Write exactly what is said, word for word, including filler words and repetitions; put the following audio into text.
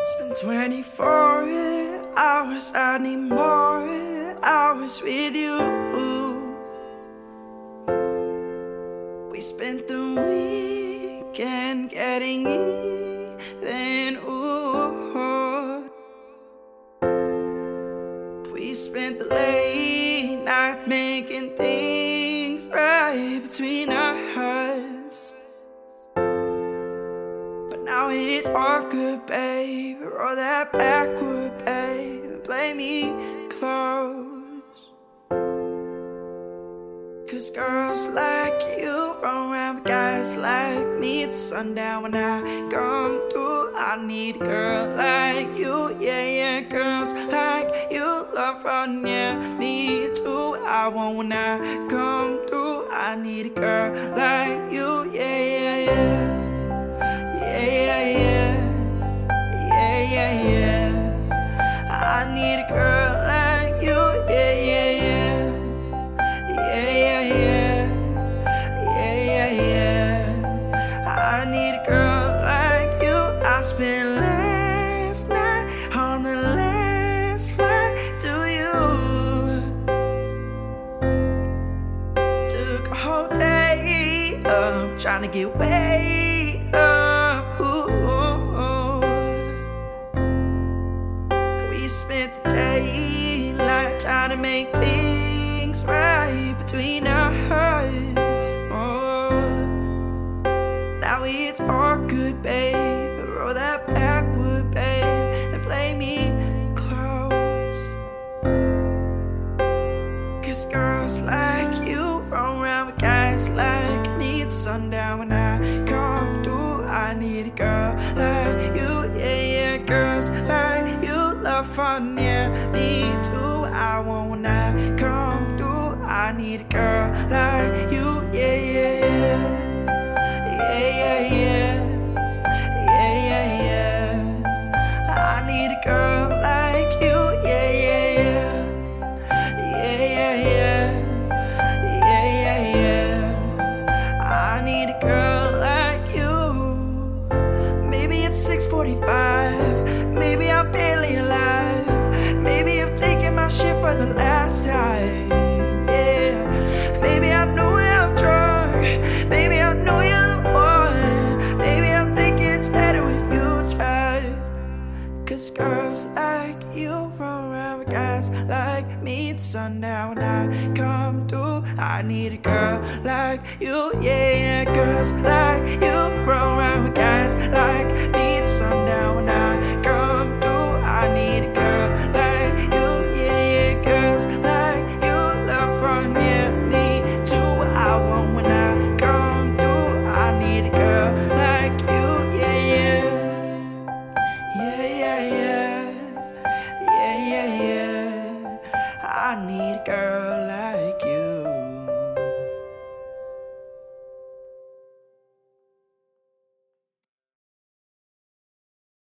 It's been twenty-four hours, I need more hours with you. We spent the weekend getting even, ooh. We spent the late night making things right between our hearts. Now it's all good, babe. Roll that backward, babe, and play me close. Cause girls like you run around with guys like me. It's sundown when I come through. I need a girl like you, yeah, yeah. Girls like you love fun, yeah, me too. I want when I come through. I need a girl like you, yeah, yeah, yeah. Yeah, yeah, yeah, yeah, yeah. I need a girl like you, yeah, yeah, yeah. Yeah, yeah, yeah, yeah, yeah, yeah. I need a girl like you. I spent last night on the last flight to you. Took a whole day up trying to get way up. We spent the daylight trying to make things right between our hearts. Oh, now it's all good, babe. Roll that backward, babe, and play me close. Cause girls like you run around with guys like me. It's sundown when I come through. I need a girl like you, yeah, yeah. Girls like you love fun, yeah, me too. I want when I come through. I need a girl like you, yeah, yeah, yeah. Yeah, yeah, yeah. Yeah, yeah, yeah. I need a girl like you, yeah, yeah, yeah. Yeah, yeah, yeah. Yeah, yeah, yeah. I need a girl like you. Maybe it's six forty-five. Maybe I'm barely alive. Maybe I'm taking my shit for the last time. Yeah. Maybe I know that I'm drunk. Maybe I know you're the one. Maybe I'm thinking it's better if you try. Cause girls like you run around with guys like me. It's sundown when I come through. I need a girl like you, yeah, yeah. Girls like you run around with guys like me. It's sundown when I come through. I need a girl like you, yeah, yeah. Girls like you love fun, yeah, me too. I want when I come through. I need a girl like you, yeah, yeah. Yeah, yeah, yeah. Yeah, yeah, yeah. I need a girl like